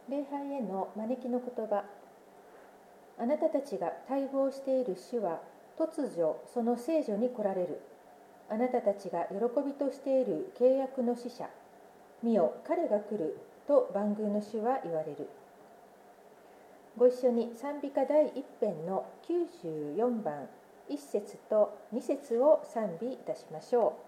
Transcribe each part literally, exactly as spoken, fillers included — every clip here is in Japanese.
礼拝への招きの言葉。あなたたちが待望している主は突如その聖所に来られる。あなたたちが喜びとしている契約の使者、見よ彼が来ると万軍の主は言われる。ご一緒に賛美歌第一編のきゅうじゅうよんばんいっ節とに節を賛美いたしましょう。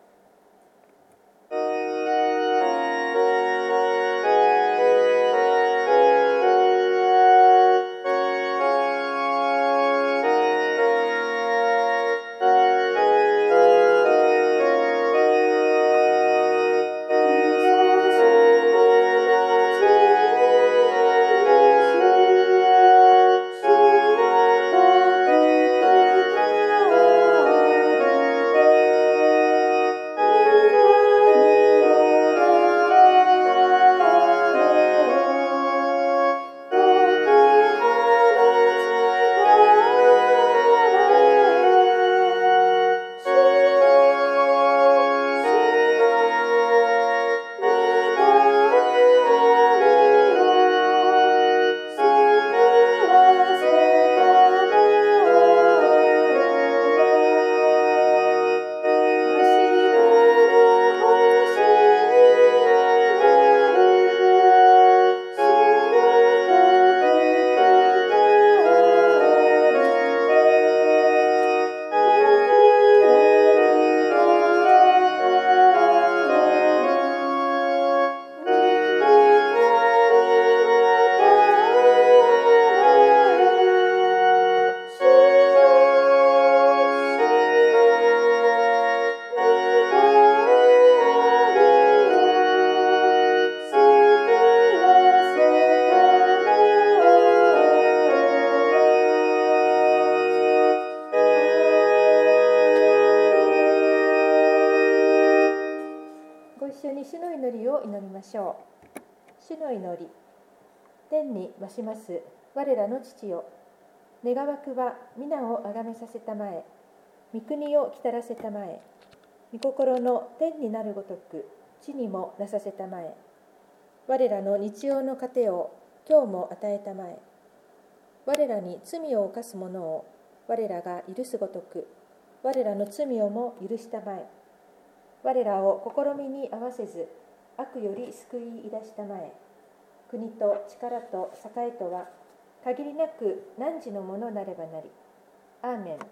主の祈りを祈りましょう。主の祈り。天に増します我らの父よ、願わくは皆をあがめさせたまえ、御国を来たらせたまえ、御心の天になるごとく地にもなさせたまえ、我らの日曜の糧を今日も与えたまえ、我らに罪を犯す者を我らが許すごとく我らの罪をも許したまえ、我らを試みに合わせず悪より救い出したまえ、国と力と栄とは限りなく汝のものなればなり。アーメン。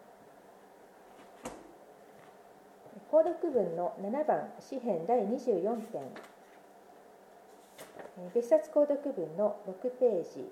購読文のななばん、詩編だいにじゅうよんぺん、別冊購読文のろくページ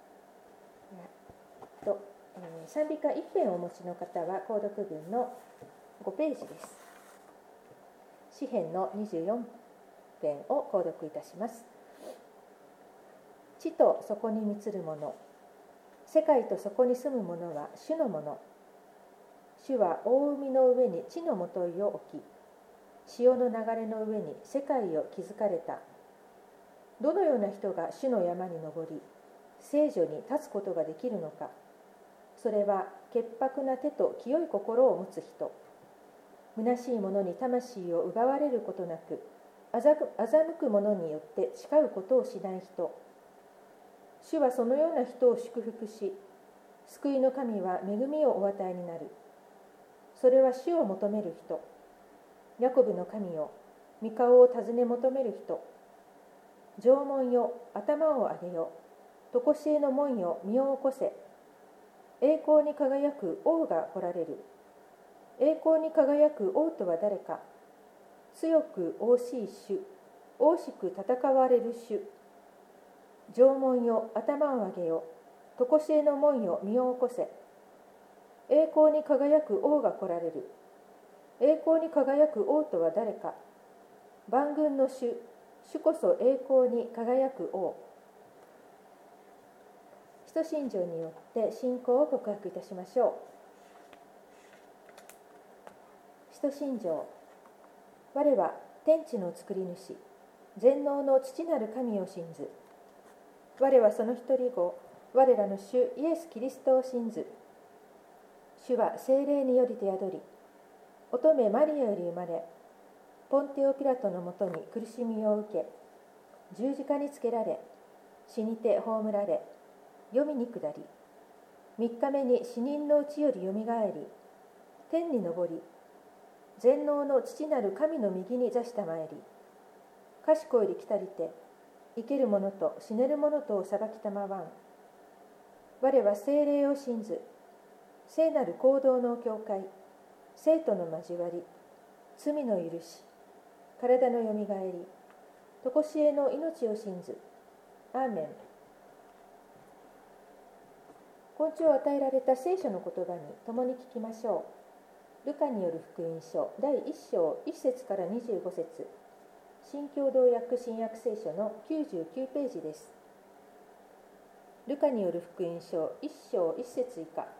と、賛美歌いっぺんをお持ちの方は購読文のごページです。詩編のにじゅうよんぺんを購読いたします。地とそこに満つるもの、世界とそこに住むものは主のもの。主は大海の上に地のもといを置き、潮の流れの上に世界を築かれた。どのような人が主の山に登り、聖所に立つことができるのか。それは潔白な手と清い心を持つ人。虚しい者に魂を奪われることなく、欺く者によって誓うことをしない人。主はそのような人を祝福し、救いの神は恵みをお与えになる。それは主を求める人。ヤコブの神よ、御顔を尋ね求める人。城門よ、頭を上げよ。常しえの門よ、身を起こせ。栄光に輝く王が来られる。栄光に輝く王とは誰か。強く王しい主、王しく戦われる主。城門よ、頭を上げよ。常しえの門よ、身を起こせ。栄光に輝く王が来られる。栄光に輝く王とは誰か。万軍の主、主こそ栄光に輝く王。使徒信条によって信仰を告白いたしましょう。使徒信条。我は天地の作り主、全能の父なる神を信ず。我はその一人子、我らの主イエス・キリストを信ず。主は聖霊によりて宿り、乙女マリアより生まれ、ポンテオピラトのもとに苦しみを受け、十字架につけられ、 死にて葬られ、黄泉に下り、三日目に死人のうちよりよみがえり、天に昇り、全能の父なる神の右に座したまえり、賢いり来たりて、生ける者と死ねる者とを裁きたまわん。我は聖霊を信ず、聖なる行動の教会、生徒の交わり、罪の許し、体のよみがえり、とこしえの命を信ず。アーメン。今朝与えられた聖書の言葉に共に聞きましょう。ルカによる福音書だいいっ章いっ節からにじゅうご節、新共同訳新約聖書のきゅうじゅうきゅうページです。ルカによる福音書いっ章いっ節以下。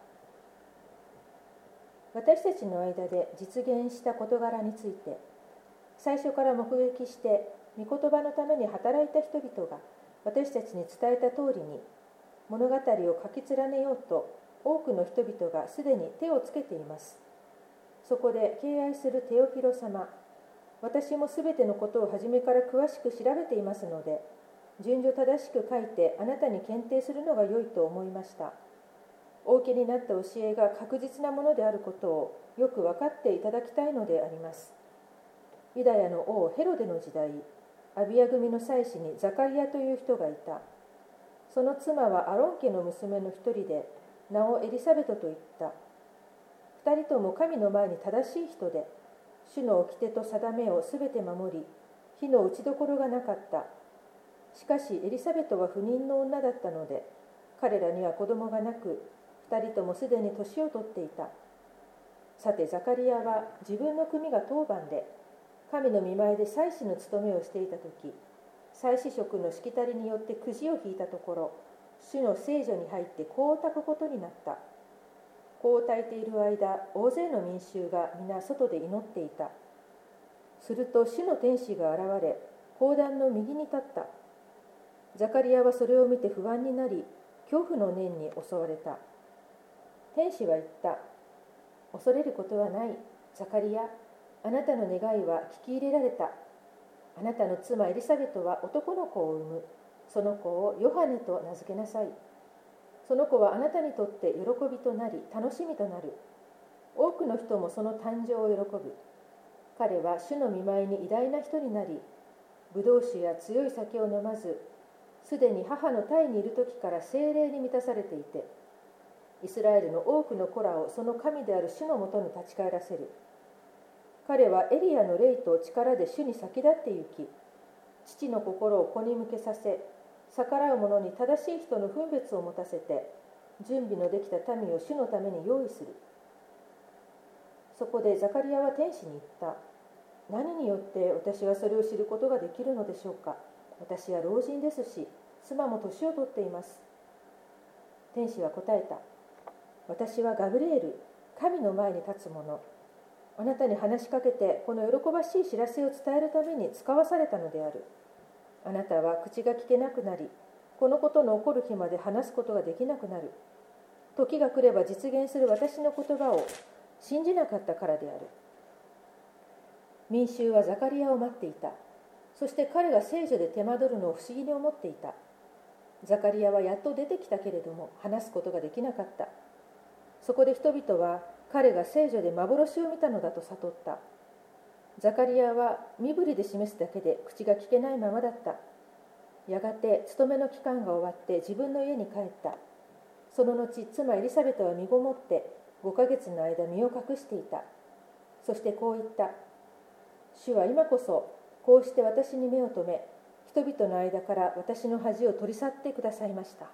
私たちの間で実現した事柄について、最初から目撃して御言葉のために働いた人々が私たちに伝えた通りに物語を書き連ねようと多くの人々がすでに手をつけています。そこで敬愛するテオフィロ様、私もすべてのことを初めから詳しく調べていますので、順序正しく書いてあなたに検定するのが良いと思いました。お受けになった教えが確実なものであることをよく分かっていただきたいのであります。ユダヤの王ヘロデの時代、アビヤ組の妻子にザカリアという人がいた。その妻はアロン家の娘の一人で、名をエリザベトと言った。二人とも神の前に正しい人で、主の掟と定めをすべて守り、火の打ちどころがなかった。しかしエリザベトは不妊の女だったので、彼らには子供がなく、二人ともすでに年を取っていた。さてザカリアは自分の組が当番で、神の御前で祭司の務めをしていたとき、祭司職のしきたりによってくじを引いたところ、主の聖所に入って香を焚くことになった。香を焚いている間、大勢の民衆が皆外で祈っていた。すると主の天使が現れ、香壇の右に立った。ザカリアはそれを見て不安になり、恐怖の念に襲われた。天使は言った。恐れることはない、ザカリア。あなたの願いは聞き入れられた。あなたの妻エリザベトは男の子を産む。その子をヨハネと名付けなさい。その子はあなたにとって喜びとなり、楽しみとなる。多くの人もその誕生を喜ぶ。彼は主の御前に偉大な人になり、ブドウ酒や強い酒を飲まず、すでに母の胎にいる時から聖霊に満たされていて、イスラエルの多くの子らをその神である主のもとに立ち返らせる。彼はエリアの霊と力で主に先立って行き、父の心を子に向けさせ、逆らう者に正しい人の分別を持たせて、準備のできた民を主のために用意する。そこでザカリアは天使に言った。何によって私はそれを知ることができるのでしょうか。私は老人ですし、妻も年を取っています。天使は答えた。私はガブリエル、神の前に立つ者。あなたに話しかけて、この喜ばしい知らせを伝えるために使わされたのである。あなたは口が聞けなくなり、このことの起こる日まで話すことができなくなる。時が来れば実現する私の言葉を信じなかったからである。民衆はザカリアを待っていた。そして彼が聖女で手間取るのを不思議に思っていた。ザカリアはやっと出てきたけれども、話すことができなかった。そこで人々は彼が聖女で幻を見たのだと悟った。ザカリアは身振りで示すだけで口が聞けないままだった。やがて勤めの期間が終わって自分の家に帰った。その後、妻エリザベトは身ごもってごかげつの間身を隠していた。そしてこう言った。主は今こそこうして私に目を留め、人々の間から私の恥を取り去ってくださいました。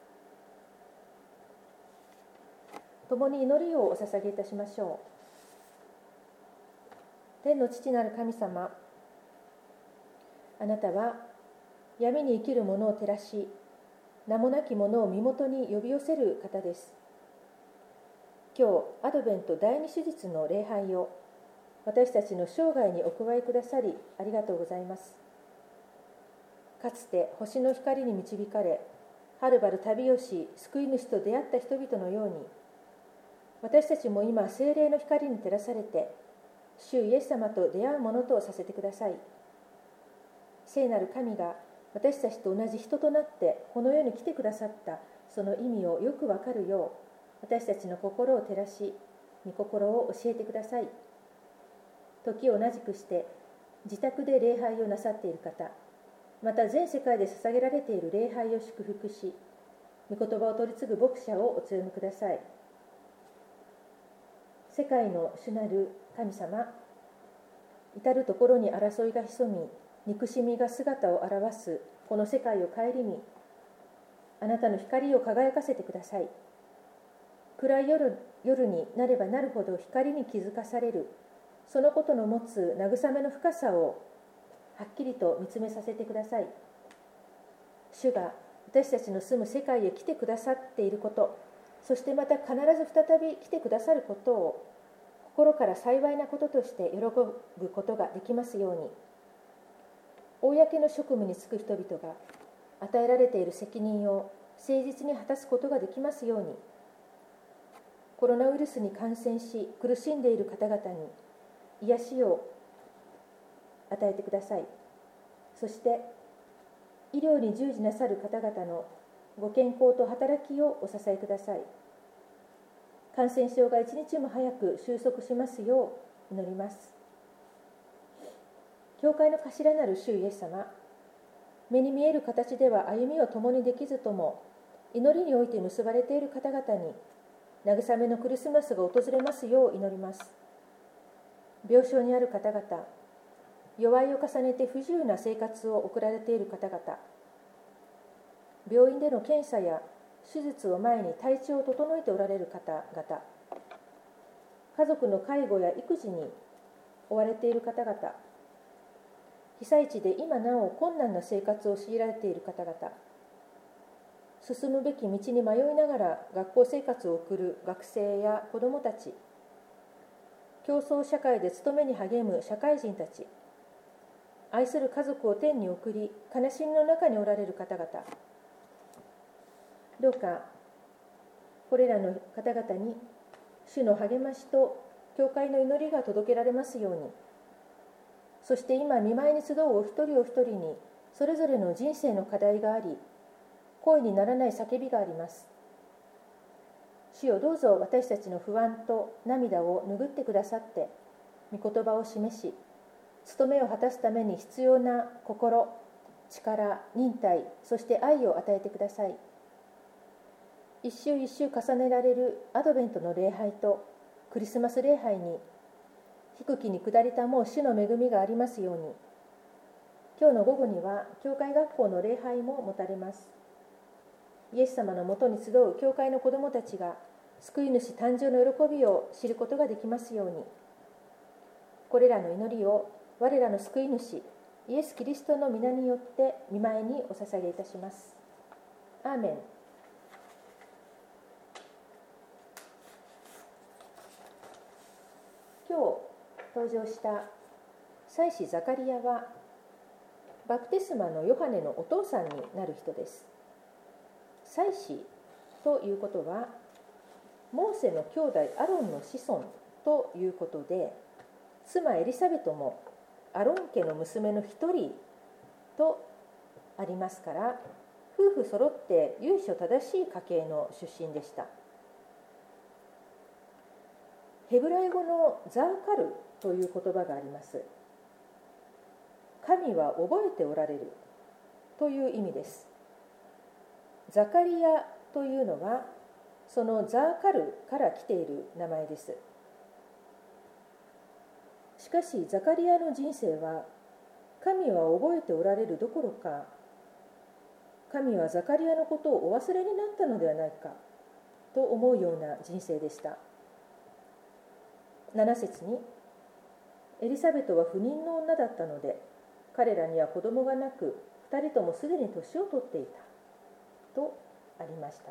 共に祈りをお捧げいたしましょう。天の父なる神様、あなたは闇に生きる者を照らし、名もなき者を身元に呼び寄せる方です。今日、アドベント第二手術の礼拝を私たちの生涯にお加えくださり、ありがとうございます。かつて星の光に導かれ、はるばる旅をし、救い主と出会った人々のように、私たちも今、聖霊の光に照らされて、主イエス様と出会うものとさせてください。聖なる神が私たちと同じ人となってこの世に来てくださったその意味をよくわかるよう、私たちの心を照らし、御心を教えてください。時を同じくして自宅で礼拝をなさっている方、また全世界で捧げられている礼拝を祝福し、御言葉を取り継ぐ牧者をお強めください。世界の主なる神様、至るところに争いが潜み、憎しみが姿を現すこの世界を顧み、あなたの光を輝かせてください。暗い 夜, 夜になればなるほど光に気づかされる、そのことの持つ慰めの深さをはっきりと見つめさせてください。主が私たちの住む世界へ来てくださっていること、そしてまた必ず再び来てくださることを心から幸いなこととして喜ぶことができますように、公の職務に就く人々が与えられている責任を誠実に果たすことができますように、コロナウイルスに感染し苦しんでいる方々に癒しを与えてください。そして医療に従事なさる方々のご健康と働きをお支えください。感染症が一日も早く収束しますよう祈ります。教会の頭なる主イエス様、目に見える形では歩みを共にできずとも、祈りにおいて結ばれている方々に慰めのクリスマスが訪れますよう祈ります。病床にある方々、弱いを重ねて不自由な生活を送られている方々、病院での検査や手術を前に体調を整えておられる方々、家族の介護や育児に追われている方々、被災地で今なお困難な生活を強いられている方々、進むべき道に迷いながら学校生活を送る学生や子どもたち、競争社会で勤めに励む社会人たち、愛する家族を天に送り悲しみの中におられる方々、どうかこれらの方々に主の励ましと教会の祈りが届けられますように、そして今御前に集うお一人お一人にそれぞれの人生の課題があり、声にならない叫びがあります。主よ、どうぞ私たちの不安と涙を拭ってくださって、御言葉を示し、務めを果たすために必要な心、力、忍耐、そして愛を与えてください。一週一週重ねられるアドベントの礼拝とクリスマス礼拝に低きに下りたもう主の恵みがありますように、今日の午後には教会学校の礼拝も持たれます。イエス様のもとに集う教会の子どもたちが救い主誕生の喜びを知ることができますように、これらの祈りを我らの救い主イエス・キリストの皆によって御前にお捧げいたします。アーメン。今日登場した祭司ザカリアはバプテスマのヨハネのお父さんになる人です。祭司ということはモーセの兄弟アロンの子孫ということで、妻エリサベトもアロン家の娘の一人とありますから、夫婦揃って由緒正しい家系の出身でした。ヘブライ語のザーカルという言葉があります。神は覚えておられるという意味です。ザカリアというのはそのザーカルから来ている名前です。しかしザカリアの人生は神は覚えておられるどころか、神はザカリアのことをお忘れになったのではないかと思うような人生でした。なな節に、エリザベトは不妊の女だったので彼らには子供がなく、二人ともすでに年を取っていたとありました。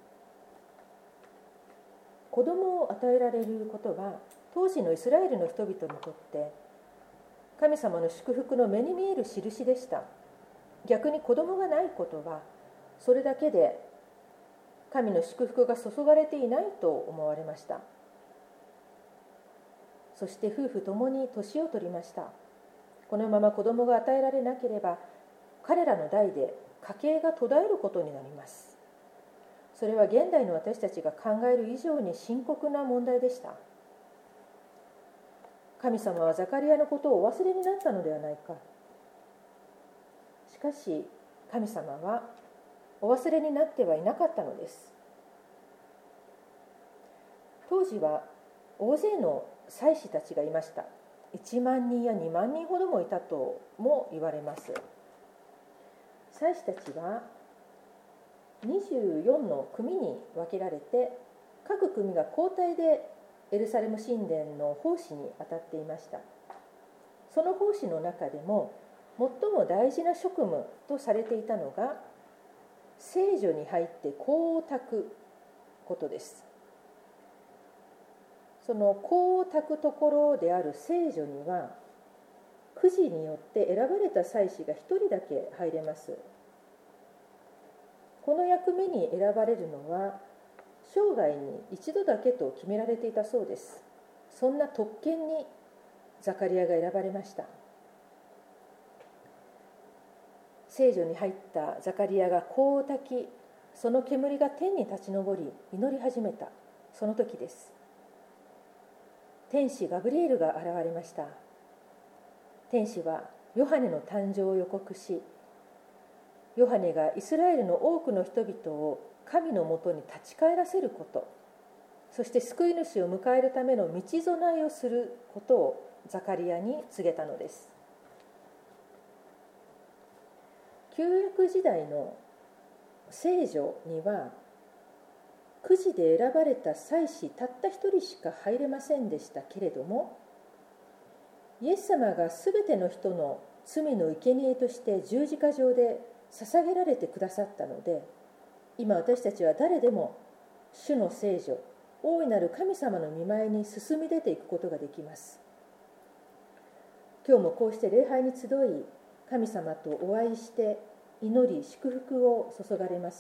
子供を与えられることは当時のイスラエルの人々にとって神様の祝福の目に見える印でした。逆に子供がないことはそれだけで神の祝福が注がれていないと思われました。そして夫婦ともに年を取りました。このまま子供が与えられなければ彼らの代で家計が途絶えることになります。それは現代の私たちが考える以上に深刻な問題でした。神様はザカリアのことをお忘れになったのではないか。しかし神様はお忘れになってはいなかったのです。当時は大勢の祭司たちがいました。いちまんにんやにまんにんほどもいたとも言われます。祭司たちはにじゅうよんの組に分けられて、各組が交代でエルサレム神殿の奉仕に当たっていました。その奉仕の中でも最も大事な職務とされていたのが、聖所に入って香を焚くことです。その香を焚くところである聖所には、くじによって選ばれた祭司がひとりだけ入れます。この役目に選ばれるのは生涯に一度だけと決められていたそうです。そんな特権にザカリアが選ばれました。聖所に入ったザカリアが香を焚き、その煙が天に立ち上り祈り始めたその時です。天使ガブリエルが現れました。天使はヨハネの誕生を予告し、ヨハネがイスラエルの多くの人々を神のもとに立ち返らせること、そして救い主を迎えるための道備えをすることをザカリアに告げたのです。旧約時代の聖所には、くじで選ばれた祭司たった一人しか入れませんでしたけれども、イエス様がすべての人の罪の生贄として十字架上で捧げられてくださったので、今私たちは誰でも主の聖所、大いなる神様の御前に進み出ていくことができます。今日もこうして礼拝に集い、神様とお会いして祈り祝福を注がれます。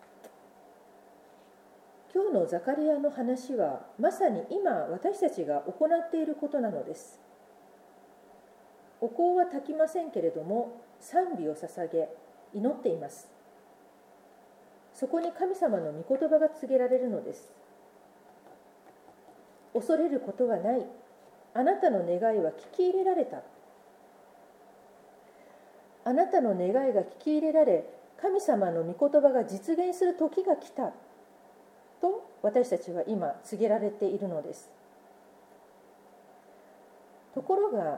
今日のザカリアの話はまさに今私たちが行っていることなのです。お香は焚きませんけれども、賛美を捧げ祈っています。そこに神様の御言葉が告げられるのです。恐れることはない。あなたの願いは聞き入れられた。あなたの願いが聞き入れられ、神様の御言葉が実現する時が来たと私たちは今告げられているのです。ところが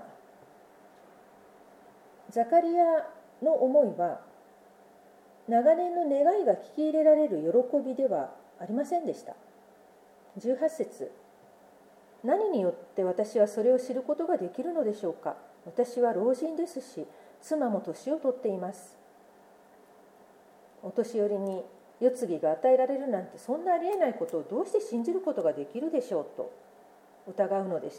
ザカリアの思いは長年の願いが聞き入れられる喜びではありませんでした。じゅうはち節、何によって私はそれを知ることができるのでしょうか。私は老人ですし、妻も年を取っています。お年寄りに世継ぎが与えられるなんて、そんなありえないことをどうして信じることができるでしょうと疑うのでした。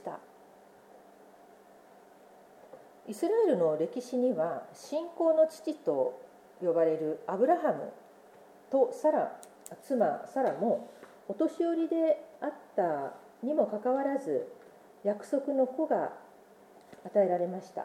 イスラエルの歴史には、信仰の父と呼ばれるアブラハムとサラ、妻サラもお年寄りであったにもかかわらず、約束の子が与えられました。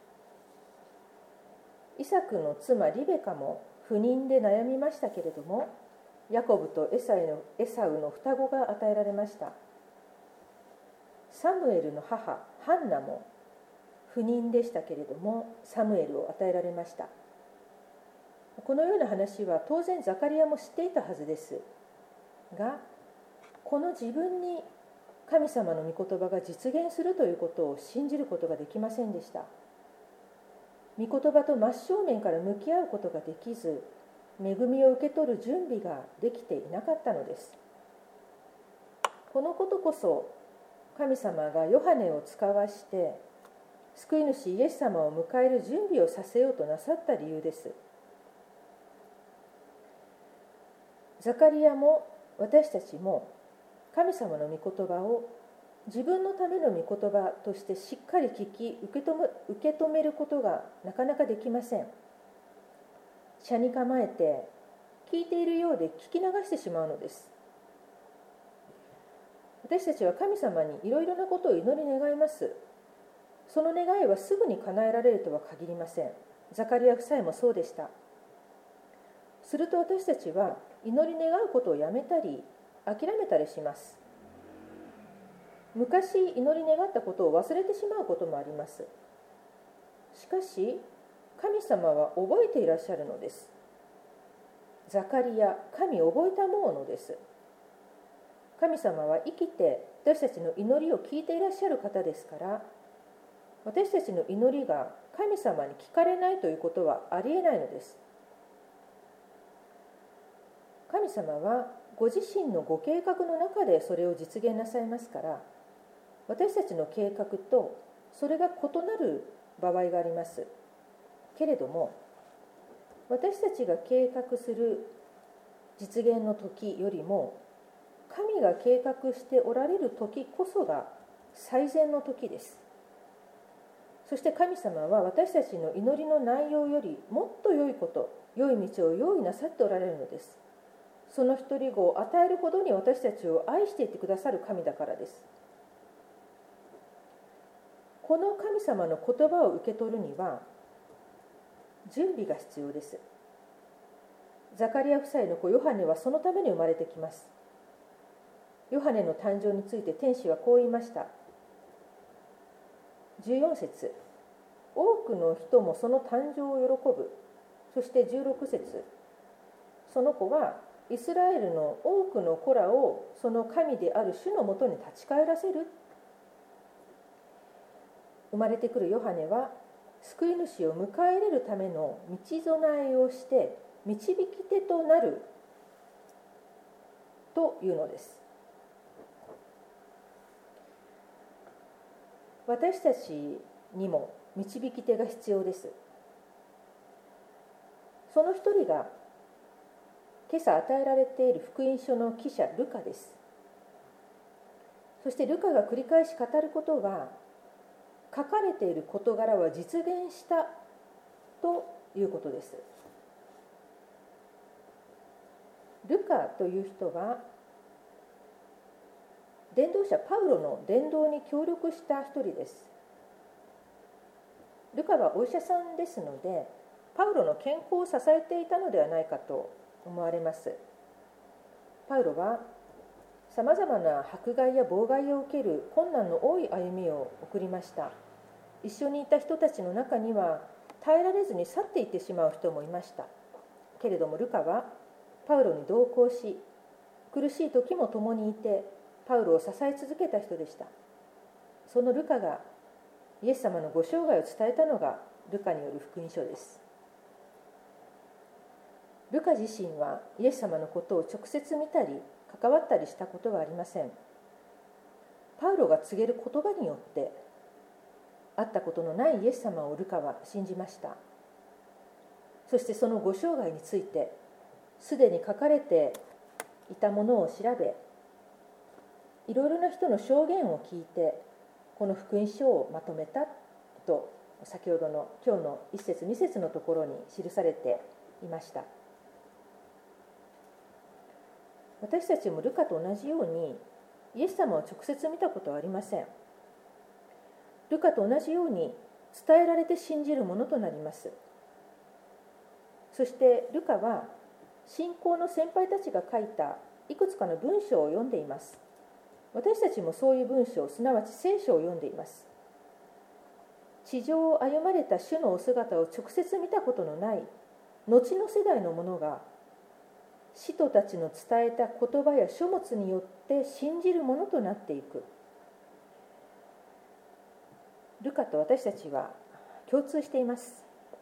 イサクの妻リベカも不妊で悩みましたけれども、ヤコブとエサウの、エサウの双子が与えられました。サムエルの母ハンナも不妊でしたけれども、サムエルを与えられました。このような話は当然ザカリアも知っていたはずですが、この自分に神様の御言葉が実現するということを信じることができませんでした。御言葉と真正面から向き合うことができず、恵みを受け取る準備ができていなかったのです。このことこそ神様がヨハネを使わして救い主イエス様を迎える準備をさせようとなさった理由です。ザカリアも私たちも神様の御言葉を自分のための御言葉としてしっかり聞き受け止め、受け止めることがなかなかできません。斜に構えて聞いているようで聞き流してしまうのです。私たちは神様にいろいろなことを祈り願います。その願いはすぐに叶えられるとは限りません。 ザカリア夫妻もそうでした。すると私たちは祈り願うことをやめたり諦めたりします。昔祈り願ったことを忘れてしまうこともあります。しかし神様は覚えていらっしゃるのです。ザカリア、神覚えたものです。神様は生きて私たちの祈りを聞いていらっしゃる方ですから、私たちの祈りが神様に聞かれないということはありえないのです。神様はご自身のご計画の中でそれを実現なさいますから、私たちの計画とそれが異なる場合があります。けれども、私たちが計画する実現の時よりも、神が計画しておられる時こそが最善の時です。そして神様は私たちの祈りの内容よりもっと良いこと、良い道を用意なさっておられるのです。その一人子を与えるほどに私たちを愛していてくださる神だからです。この神様の言葉を受け取るには準備が必要です。ザカリア夫妻の子ヨハネはそのために生まれてきます。ヨハネの誕生について天使はこう言いました。じゅうよん節、多くの人もその誕生を喜ぶ。そしてじゅうろく節、その子はイスラエルの多くの子らをその神である主のもとに立ち返らせる。生まれてくるヨハネは救い主を迎え入れるための道備えをして導き手となるというのです。私たちにも導き手が必要です。その一人が今朝与えられている福音書の記者ルカです。そしてルカが繰り返し語ることは、書かれている事柄は実現したということです。ルカという人は伝道者パウロの伝道に協力した一人です。ルカはお医者さんですので、パウロの健康を支えていたのではないかと思われます。パウロはさまざまな迫害や妨害を受ける困難の多い歩みを送りました。一緒にいた人たちの中には耐えられずに去っていってしまう人もいました。けれどもルカはパウロに同行し、苦しい時も共にいてパウロを支え続けた人でした。そのルカがイエス様のご生涯を伝えたのがルカによる福音書です。ルカ自身はイエス様のことを直接見たり関わったりしたことはありません。パウロが告げる言葉によって会ったことのないイエス様をルカは信じました。そしてそのご生涯についてすでに書かれていたものを調べ、いろいろな人の証言を聞いてこの福音書をまとめたと、先ほどの今日の一節二節のところに記されていました。私たちもルカと同じようにイエス様を直接見たことはありません。ルカと同じように伝えられて信じるものとなります。そしてルカは信仰の先輩たちが書いたいくつかの文章を読んでいます。私たちもそういう文章、すなわち聖書を読んでいます。地上を歩まれた主のお姿を直接見たことのない後の世代の者が使徒たちの伝えた言葉や書物によって信じるものとなっていく。ルカと私たちは共通しています。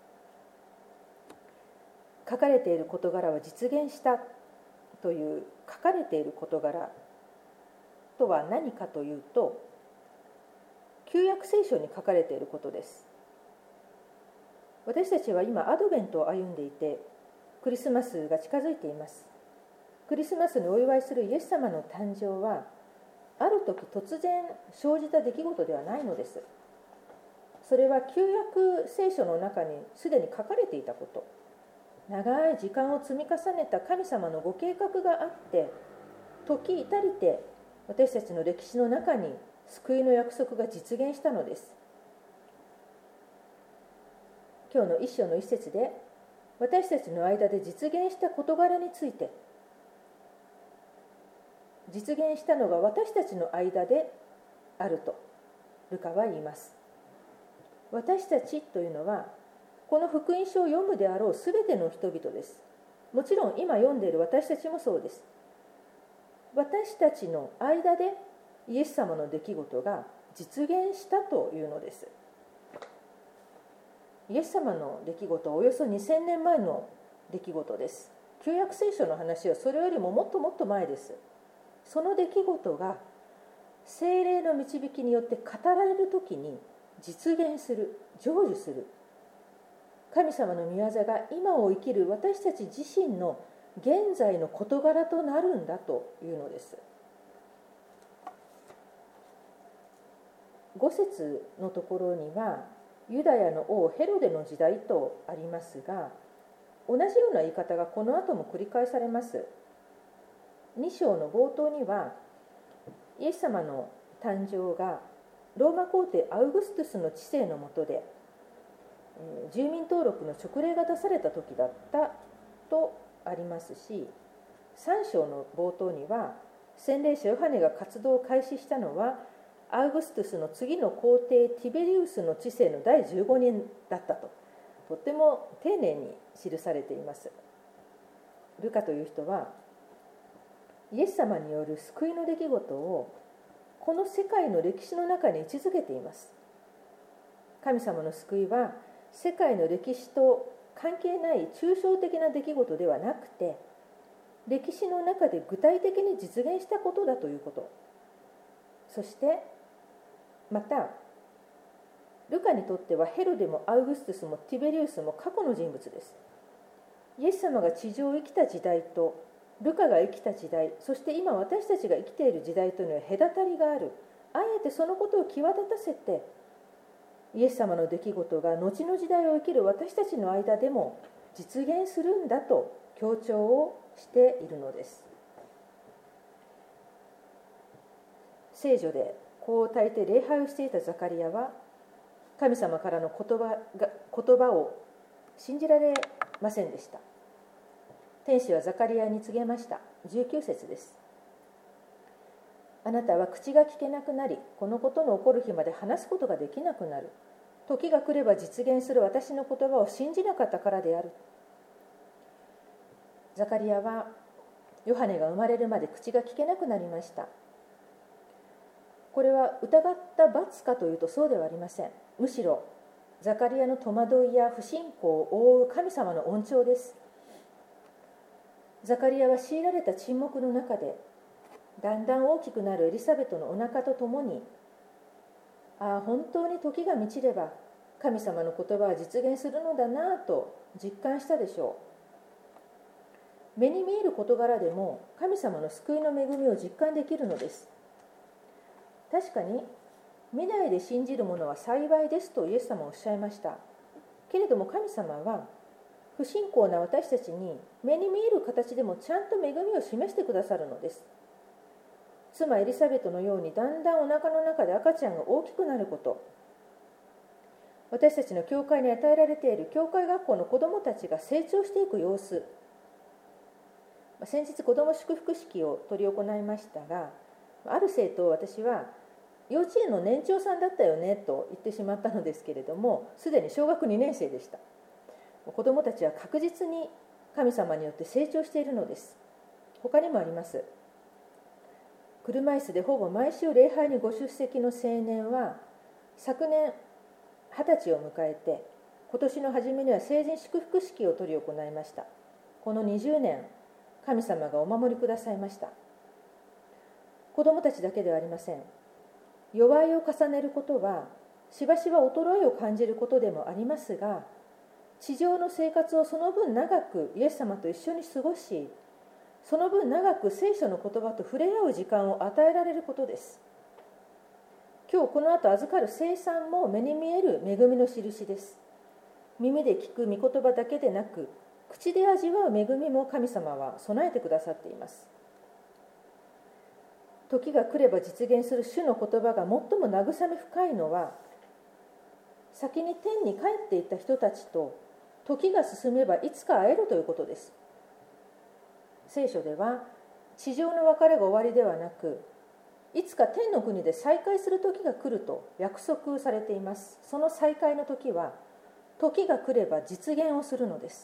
書かれている事柄は実現したという書かれている事柄とは何かというと、旧約聖書に書かれていることです。私たちは今アドベントを歩んでいて、クリスマスが近づいています。クリスマスにお祝いするイエス様の誕生はある時突然生じた出来事ではないのです。それは旧約聖書の中にすでに書かれていたこと、長い時間を積み重ねた神様のご計画があって、時至りて私たちの歴史の中に救いの約束が実現したのです。 今日の一章の一節で、私たちの間で実現した事柄について、実現したのが私たちの間であるとルカは言います。私たちというのは、この福音書を読むであろうすべての人々です。もちろん今読んでいる私たちもそうです。私たちの間でイエス様の出来事が実現したというのです。イエス様の出来事はおよそにせんねんまえの出来事です。旧約聖書の話はそれよりももっともっと前です。その出来事が聖霊の導きによって語られるときに実現する、成就する。神様の御業が今を生きる私たち自身の現在の事柄となるんだというのです。ご節のところには、ユダヤの王ヘロデの時代とありますが、同じような言い方がこの後も繰り返されます。に章の冒頭には、イエス様の誕生がローマ皇帝アウグストゥスの治世の下で住民登録の勅令が出された時だったとありますし、さん章の冒頭には、洗礼者ヨハネが活動を開始したのはアウグストゥスの次の皇帝ティベリウスの治世のだいじゅうごねんだったと、とっても丁寧に記されています。ルカという人はイエス様による救いの出来事をこの世界の歴史の中に位置づけています。神様の救いは世界の歴史と関係ない抽象的な出来事ではなくて、歴史の中で具体的に実現したことだということ。そしてまたルカにとってはヘロデもアウグストゥスもティベリウスも過去の人物です。イエス様が地上を生きた時代とルカが生きた時代、そして今私たちが生きている時代というのは隔たりがある。あえてそのことを際立たせて、イエス様の出来事が後の時代を生きる私たちの間でも実現するんだと強調をしているのです。聖女でこう焚いて礼拝をしていたザカリアは、神様からの言葉が言葉を信じられませんでした。天使はザカリアに告げました。じゅうきゅう節です。あなたは口が聞けなくなり、このことの起こる日まで話すことができなくなる。時が来れば実現する私の言葉を信じなかったからである。ザカリアはヨハネが生まれるまで口が聞けなくなりました。これは疑った罰かというとそうではありません。むしろザカリアの戸惑いや不信仰を覆う神様の恩寵です。ザカリアは強いられた沈黙の中で、だんだん大きくなるエリザベトのお腹とともに、ああ本当に時が満ちれば神様の言葉は実現するのだなと実感したでしょう。目に見える事柄でも神様の救いの恵みを実感できるのです。確かに見ないで信じる者は幸いですとイエス様はおっしゃいました。けれども神様は不信仰な私たちに目に見える形でもちゃんと恵みを示してくださるのです。妻エリザベトのようにだんだんお腹の中で赤ちゃんが大きくなること、私たちの教会に与えられている教会学校の子どもたちが成長していく様子、先日子ども祝福式を執り行いましたが、ある生徒を私は幼稚園の年長さんだったよねと言ってしまったのですけれども、すでに小学にねん生でした。子どもたちは確実に神様によって成長しているのです。他にもあります。車椅子でほぼ毎週礼拝にご出席の青年は、昨年はたちを迎えて、今年の初めには成人祝福式を執り行いました。このにじゅうねん、神様がお守りくださいました。子どもたちだけではありません。弱いを重ねることはしばしば衰えを感じることでもありますが、地上の生活をその分長くイエス様と一緒に過ごし、その分長く聖書の言葉と触れ合う時間を与えられることです。今日この後預かる聖餐も目に見える恵みの印です。耳で聞く御言葉だけでなく、口で味わう恵みも神様は備えてくださっています。時が来れば実現する主の言葉が最も慰め深いのは、 先に天に帰っていった人たちと時が進めばいつか会えるということです。聖書では地上の別れが終わりではなく、いつか天の国で再会する時が来ると約束されています。その再会の時は時が来れば実現をするのです。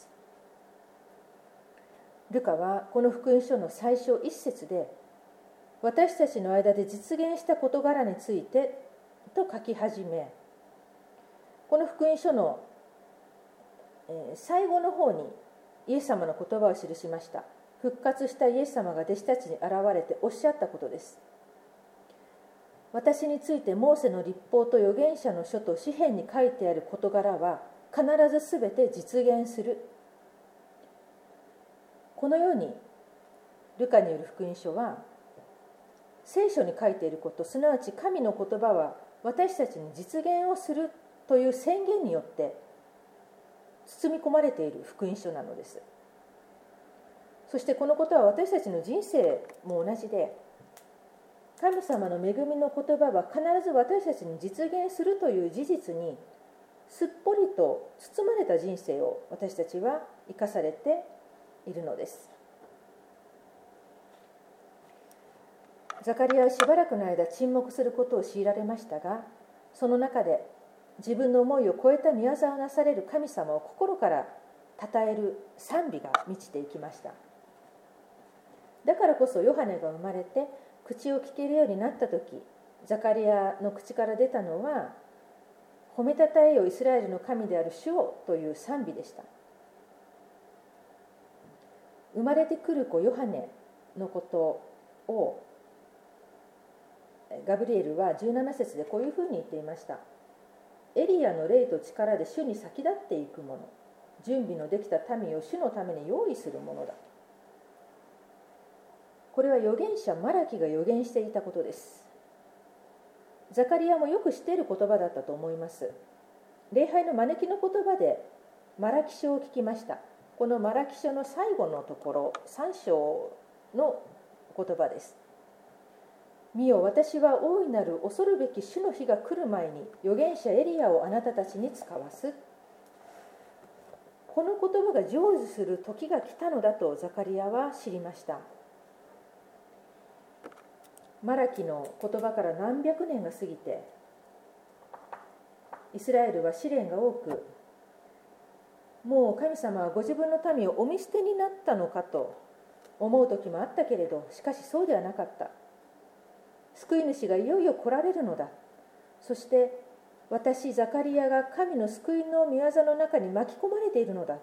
ルカはこの福音書の最初一節で、私たちの間で実現した事柄についてと書き始め、この福音書の最後の方にイエス様の言葉を記しました。復活したイエス様が弟子たちに現れておっしゃったことです。私についてモーセの律法と預言者の書と詩篇に書いてある事柄は必ずすべて実現する。このようにルカによる福音書は聖書に書いていること、すなわち神の言葉は私たちに実現をするという宣言によって包み込まれている福音書なのです。そしてこのことは私たちの人生も同じで、神様の恵みの言葉は必ず私たちに実現するという事実にすっぽりと包まれた人生を私たちは生かされているのです。ザカリアはしばらくの間沈黙することを強いられましたが、その中で自分の思いを超えた御業をなされる神様を心から称える賛美が満ちていきました。だからこそヨハネが生まれて口を聞けるようになった時、ザカリアの口から出たのは、褒めたたえよイスラエルの神である主をという賛美でした。生まれてくる子ヨハネのことをガブリエルはじゅうなな節でこういうふうに言っていました。エリアの霊と力で主に先立っていくもの、準備のできた民を主のために用意するものだ。これは預言者マラキが預言していたことです。ザカリアもよく知っている言葉だったと思います。礼拝の招きの言葉でマラキ書を聞きました。このマラキ書の最後のところ、さん章の言葉です。見よ、私は大いなる恐るべき主の日が来る前に預言者エリアをあなたたちに使わす。この言葉が成就する時が来たのだとザカリアは知りました。マラキの言葉から何百年が過ぎて、イスラエルは試練が多く、もう神様はご自分の民をお見捨てになったのかと思う時もあったけれど、しかしそうではなかった。救い主がいよいよ来られるのだ。そして私ザカリアが神の救いの御業の中に巻き込まれているのだ。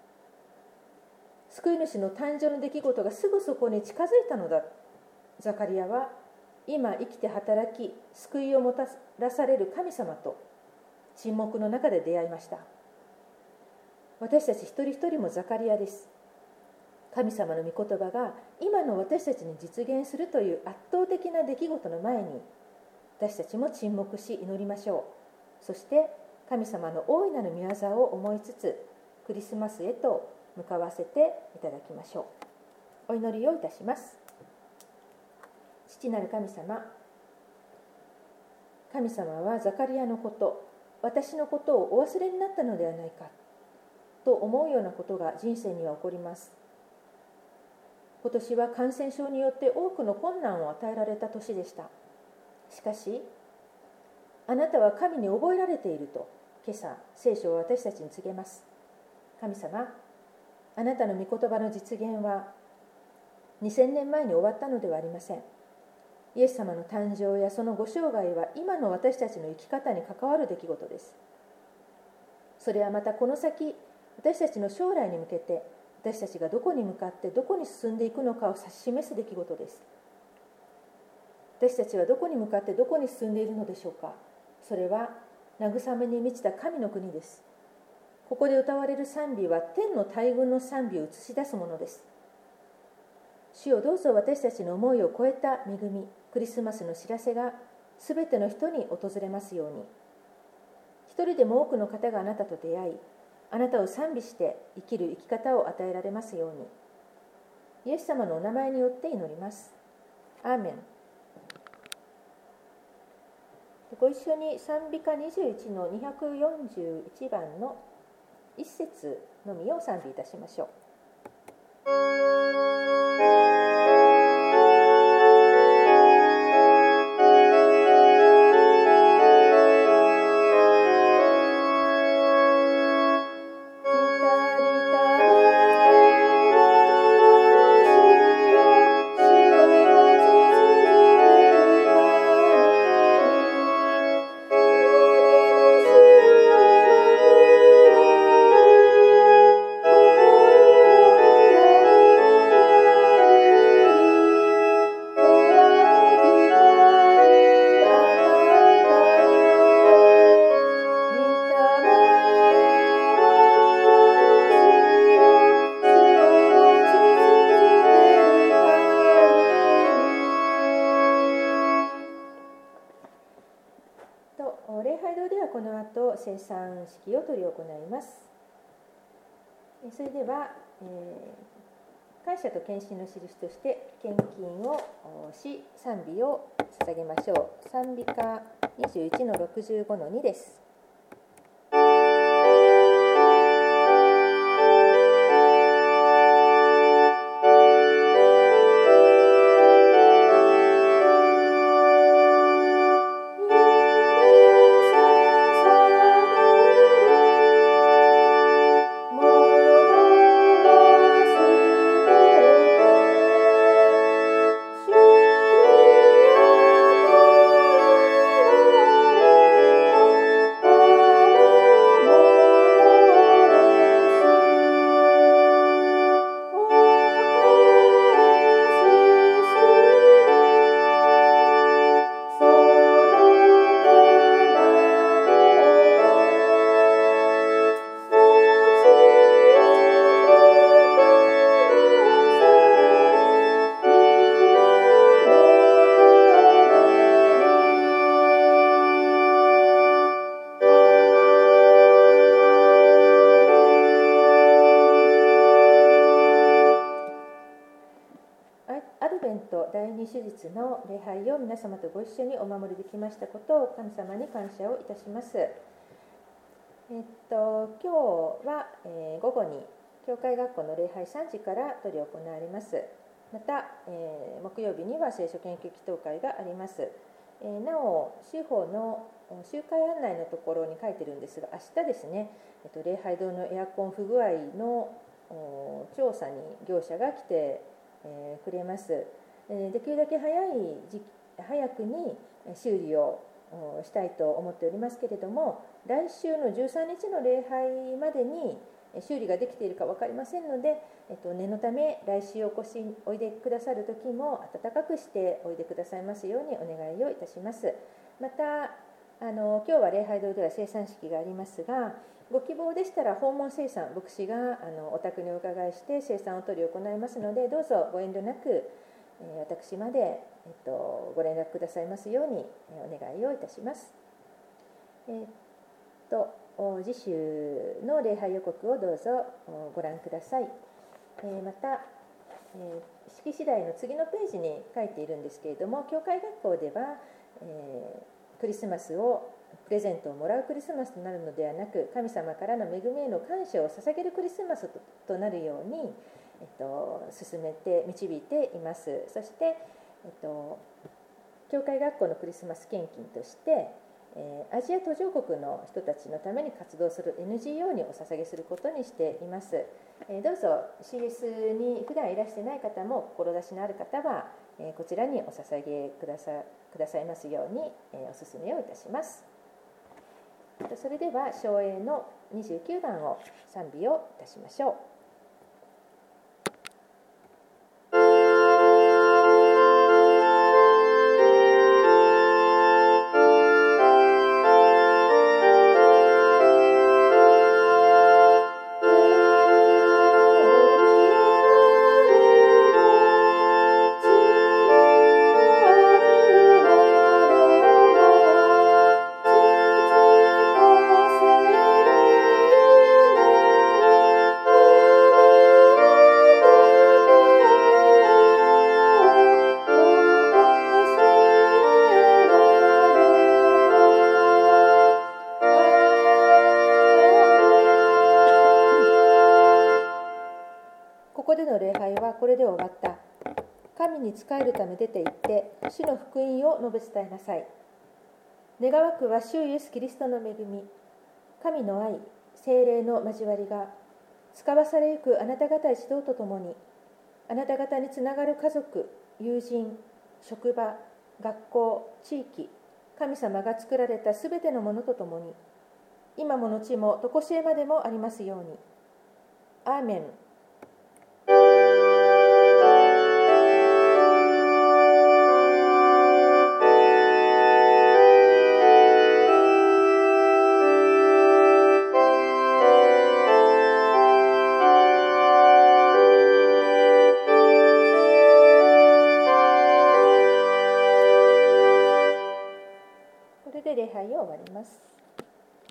救い主の誕生の出来事がすぐそこに近づいたのだ。ザカリアは今生きて働き救いをもたらされる神様と沈黙の中で出会いました。私たち一人一人もザカリアです。神様の御言葉が今の私たちに実現するという圧倒的な出来事の前に、私たちも沈黙し祈りましょう。そして神様の大いなる御業を思いつつ、クリスマスへと向かわせていただきましょう。お祈りをいたします。父なる神様、神様はザカリアのこと、私のことをお忘れになったのではないかと思うようなことが人生には起こります。今年は感染症によって多くの困難を与えられた年でした。しかし、あなたは神に覚えられていると、今朝、聖書は私たちに告げます。神様、あなたの御言葉の実現はにせんねんまえに終わったのではありません。イエス様の誕生やそのご生涯は今の私たちの生き方に関わる出来事です。それはまたこの先、私たちの将来に向けて、私たちがどこに向かってどこに進んでいくのかを指し示す出来事です。私たちはどこに向かってどこに進んでいるのでしょうか。それは慰めに満ちた神の国です。ここで歌われる賛美は天の大群の賛美を映し出すものです。主よ、どうぞ私たちの思いを超えた恵み、クリスマスの知らせがすべての人に訪れますように。一人でも多くの方があなたと出会い、あなたを賛美して生きる生き方を与えられますように。イエス様のお名前によって祈ります。アーメン。 ご一緒に賛美歌にじゅういちのにひゃくよんじゅういちばんの一節のみを賛美いたしましょう。礼拝堂ではこの後聖餐式を執り行います。それでは、えー、感謝と献身の印として献金をし賛美を捧げましょう。賛美歌にじゅういちのろくじゅうごのにです。第二手術の礼拝を皆様とご一緒にお守りできましたことを神様に感謝をいたします。えっと、今日は、えー、午後に教会学校の礼拝さんじから執り行われます。また、えー、木曜日には聖書研究祈祷会があります。えー、なお、司法の集会案内のところに書いてるんですが、明日ですね、えっと、礼拝堂のエアコン不具合の調査に業者が来て、えー、くれます。できるだけ早い時早くに修理をしたいと思っておりますけれども、来週のじゅうさんにちの礼拝までに修理ができているか分かりませんので、えっと、念のため来週お越しおいでくださる時も温かくしておいでくださいますようにお願いをいたします。またあの今日は礼拝堂では聖餐式がありますが、ご希望でしたら訪問聖餐、牧師があのお宅にお伺いして聖餐を執り行いますので、どうぞご遠慮なく私まで、えっと、ご連絡くださいますようにお願いをいたします。えっと、次週の礼拝予告をどうぞご覧ください。また、式次第の次のページに書いているんですけれども、教会学校では、えー、クリスマスをプレゼントをもらうクリスマスとなるのではなく、神様からの恵みへの感謝を捧げるクリスマスとなるようにえっと、進めて導いています。そして、えっと、教会学校のクリスマス献金として、えー、アジア途上国の人たちのために活動する エヌジーオー にお捧げすることにしています。えー、どうぞ シーエス に普段いらしてない方も志のある方は、えー、こちらにお捧げくださ、くださいますように、えー、お勧めをいたします。それでは唱詠のにじゅうきゅうばんを賛美をいたしましょう。 「 神に仕えるため出て行って主の福音を述べ伝えなさい。願わくは主イエスキリストの恵み、神の愛、聖霊の交わりが使わされゆくあなた方一同とともに、あなた方につながる家族、友人、職場、学校、地域、神様が作られたすべてのものとともに、今も後も常しえまでもありますように。アーメン。